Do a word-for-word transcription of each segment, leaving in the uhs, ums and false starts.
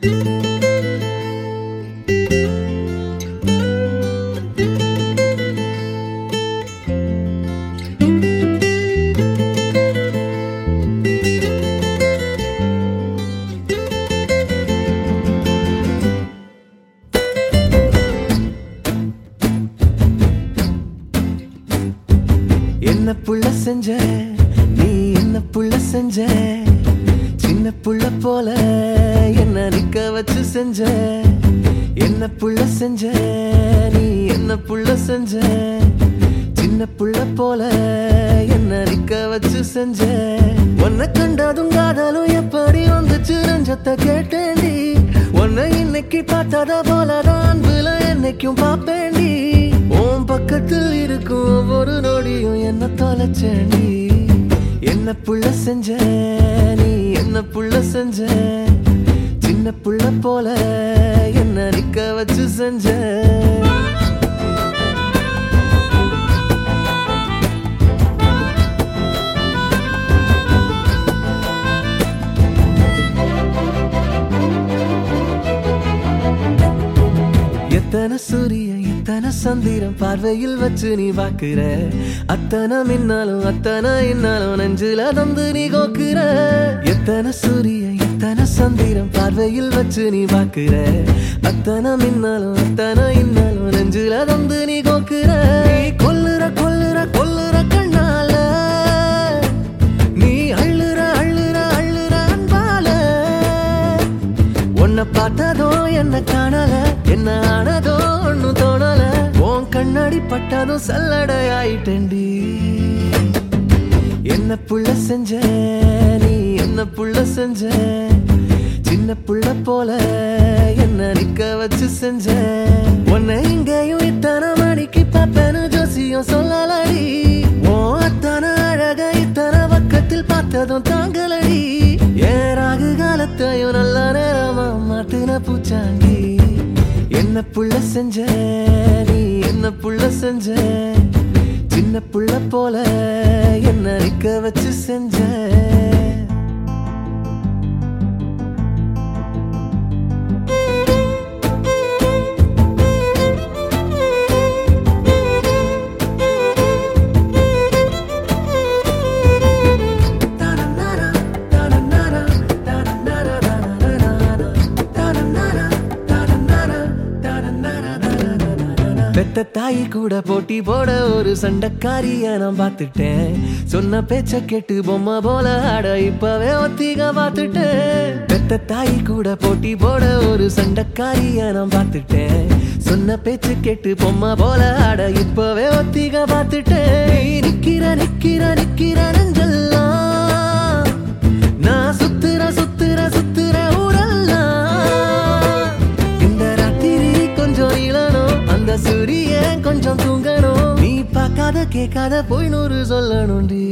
என்ன புள்ள செஞ்ச நீ என்ன புள்ள செஞ்ச சின்ன புள்ள போல என்ன நிக்க வச்சு செஞ்ச என்ன புள்ள செஞ்ச நீ என்ன புள்ள செஞ்ச சின்ன புள்ள போல என்ன நிக்க வச்சு செஞ்ச உன்னை கண்டதும் காதலும் எப்படி வந்துச்சு நெஞ்சத்தை கேட்டேண்டி உன்னை இன்னைக்கு பார்த்தத போலதான் அன்புல என்னைக்கும் பாப்பேண்டி உன் பக்கத்தில் இருக்கும் ஒவ்வொரு நொடியும் என்ன தொலைச்சேண்டி என்ன புள்ள செஞ்ச நீ என்ன புள்ள செஞ்ச சின்ன புள்ள போல என்ன நிக்க வச்சு செஞ்ச எத்தனை சூரியன் எத்தனை சந்திரம் பார்வையில் வச்சு நீ பாக்குற அத்தனை மின்னாலும் அத்தனை இன்னாலும் நெஞ்சில தந்து நீ கோக்குற எத்தனை சூரியன் எத்தனை சந்திரம் பார்வையில் வச்சு நீ பாக்குற அத்தனை மின்னாலும் அத்தனை இன்னாலும் நெஞ்சில தந்து நீ கோக்குற நீ கொல்லுற கொல்லுற கொல்லுற கண்ணால நீ அள்ளுற அள்ளுற அள்ளுற அன்பால உன்னை பார்த்ததோ என்ன காணல என்ன ஆனதோ ஒன்னும் தோணல உன் கண்ணாடி பட்டதும் சல்லடையாயிட்டேண்டி என்ன புள்ள செஞ்ச நீ என்ன புள்ள செஞ்ச சின்ன புள்ள போல என்ன நிக்க வச்சு செஞ்ச உன்னை இங்கேயும் இத்தனை மணிக்கு பாப்பேன்னு ஜோசியம் சொல்லலடி உன் அத்தனை அழக இத்தனை பக்கத்தில் பார்த்ததும் தாங்கலடி ஏன் ராகு காலத்தையும் நல்ல நேரமா மாட்டுன பூச்சாண்டி என்ன புள்ள செஞ்ச நீ என்ன புள்ள செஞ்ச சின்ன புள்ள போல என்ன நிக்க வச்சு செஞ்ச பெத்த தாய் கூட போட்டி போட ஒரு சண்டைக்காரிய நான் பார்த்துட்டேன் சொன்ன பேச்ச கேட்டு பொம்மை போல ஆட இப்பவே ஒத்திக பார்த்துட்டேன் பெத்த தாய் கூட போட்டி போட ஒரு சண்டைக்காரிய நான் பார்த்துட்டேன் சொன்ன பேச்சு கேட்டு பொம்மை போல ஆட இப்பவே ஒத்திக பார்த்துட்டேன் நிக்கிற நிக்கிற நிக்கிற நெஞ்செல்லாம் நான் சுத்துற சுத்துற சுத்துற ஊரெல்லாம் இந்த ராத்திரி கொஞ்சம் இளனும் அந்த சூரியன் கொஞ்சம் தூங்கணும் நீ பார்க்காத கேட்காத போய் நூறு சொல்லணும்டி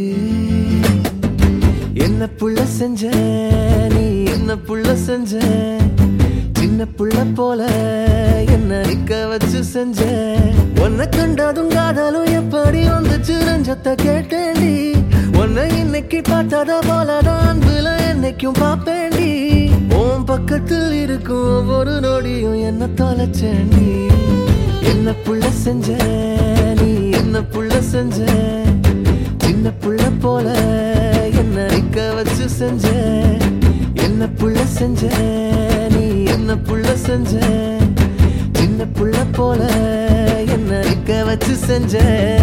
என்ன புள்ள செஞ்ச நீ என்ன புள்ள செஞ்ச சின்ன புள்ள போல என்ன நிக்க வச்சு செஞ்ச உன்னை கண்டதும் காதலும் எப்படி வந்துச்சு நெஞ்சத்தை கேட்டேண்டி உன்னை இன்னைக்கு பார்த்தத போலதான் அன்புல என்னைக்கும் பாப்பேண்டி உன் பக்கத்தில் இருக்கும் ஒவ்வொரு நொடியும் என்ன தொலைச்சேண்டி என்ன புள்ள செஞ்ச நீ என்ன புள்ள செஞ்ச சின்ன புள்ள போல என்ன நிக்க வச்சு செஞ்ச என்ன புள்ள செஞ்ச நீ என்ன புள்ள செஞ்ச சின்ன புள்ள போல என்ன நிக்க வச்சு செஞ்ச